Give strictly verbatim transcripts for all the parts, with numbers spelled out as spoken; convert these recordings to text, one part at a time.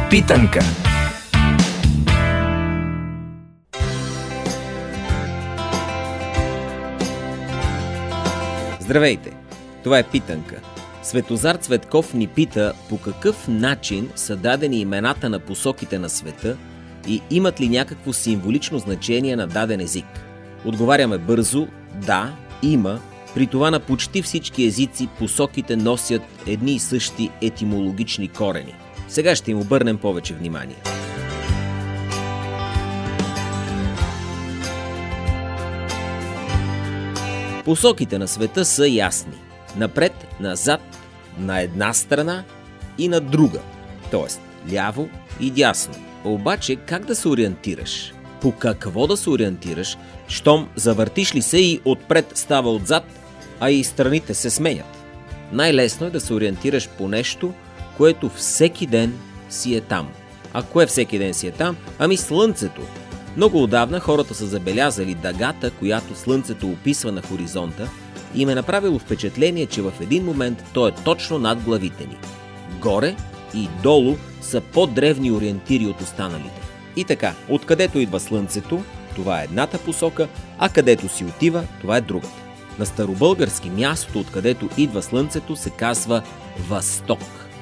Питанка. Здравейте! Това е Питанка. Светозар Цветков ни пита по какъв начин са дадени имената на посоките на света и имат ли някакво символично значение на даден език. Отговаряме бързо: да, има. При това на почти всички езици посоките носят едни и същи етимологични корени. Сега ще им обърнем повече внимание. Посоките на света са ясни. Напред, назад, на една страна и на друга. Тоест, ляво и дясно. Обаче, как да се ориентираш? По какво да се ориентираш, щом завъртиш ли се и отпред става отзад, а и страните се сменят? Най-лесно е да се ориентираш по нещо, което всеки ден си е там. А кое всеки ден си е там? Ами Слънцето. Много отдавна хората са забелязали дъгата, която Слънцето описва на хоризонта, и им е направило впечатление, че в един момент то е точно над главите ни. Горе и долу са по-древни ориентири от останалите. И така, откъдето идва Слънцето, това е едната посока, а където си отива, това е другата. На старобългарски мястото, откъдето идва Слънцето, се казва Възсток.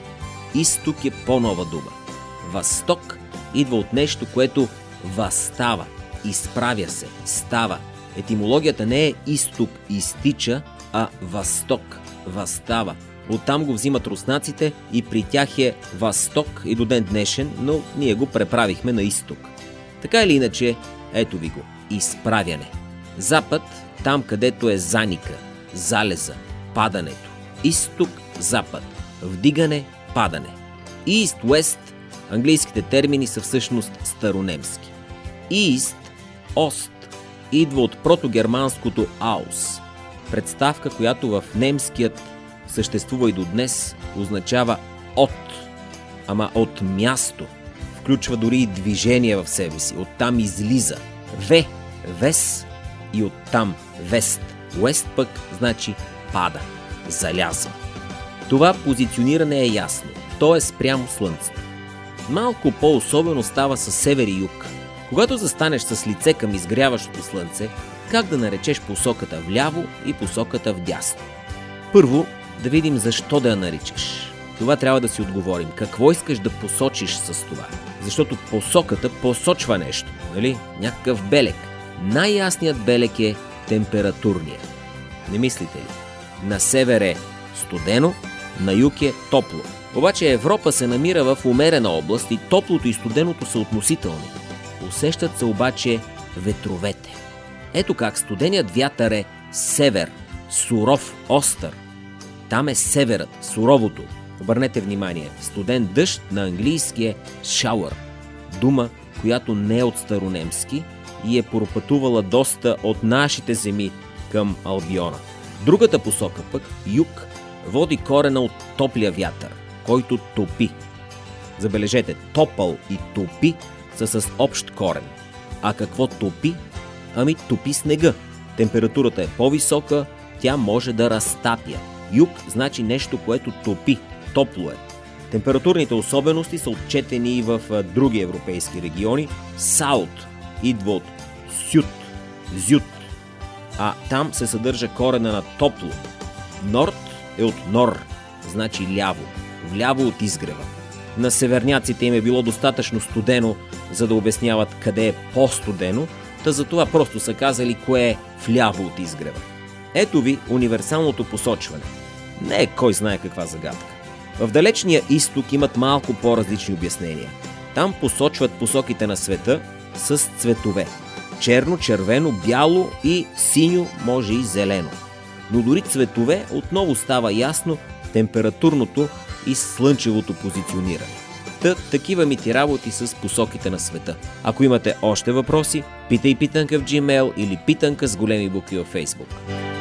Изток е по-нова дума. Възсток идва от нещо, което възстава, изправя се, става. Етимологията не е изток изтича, а възсток, възстава. Оттам го взимат руснаците и при тях е Възсток и до ден днешен, но ние го преправихме на изток. Така или иначе, ето ви го, изправяне. Запад, там където е заника, залеза, падането. Изток, запад, вдигане, падане. East, West, английските термини са всъщност старонемски. East, ост, идва от протогерманското аус. Представка, която в немският съществува и до днес, означава от, ама от място. Включва дори и движение в себе си. Оттам излиза. В, вес и оттам вест. Уест пък значи пада, залязва. Това позициониране е ясно. То е спрямо Слънцето. Малко по-особено става със север и юг. Когато застанеш с лице към изгряващото слънце, как да наречеш посоката вляво и посоката вдясно? Първо, да видим защо да я наричаш. Това трябва да си отговорим. Какво искаш да посочиш с това? Защото посоката посочва нещо, нали? Някакъв белег. Най-ясният белег е температурния. Не мислите ли? На север е студено, на юг е топло. Обаче Европа се намира в умерена област и топлото и студеното са относителни. Усещат се обаче ветровете. Ето как студеният вятър е север, суров, остър. Там е северът, суровото. Обърнете внимание, студен дъжд на английски е shower. Дума, която не е от старонемски и е пропътувала доста от нашите земи към Албиона. Другата посока пък, юг, води корена от топлия вятър, който топи. Забележете, топъл и топи са с общ корен. А какво топи? Ами топи снега. Температурата е по-висока, тя може да разтапя. Юг значи нещо, което топи, топло е. Температурните особености са отчетени и в други европейски региони. Саут идва от сют, зют, а там се съдържа корена на топло. Норд е от нор, значи ляво, вляво от изгрева. На северняците им е било достатъчно студено, за да обясняват къде е по-студено, та затова просто са казали кое е вляво от изгрева. Ето ви универсалното посочване. Не е кой знае каква загадка. В далечния изток имат малко по-различни обяснения. Там посочват посоките на света с цветове. Черно, червено, бяло и синьо, може и зелено. Но дори цветове отново става ясно температурното и слънчевото позициониране. Та, такива ми ти работи с посоките на света. Ако имате още въпроси, питай питанка в Gmail или питанка с големи букви във Facebook.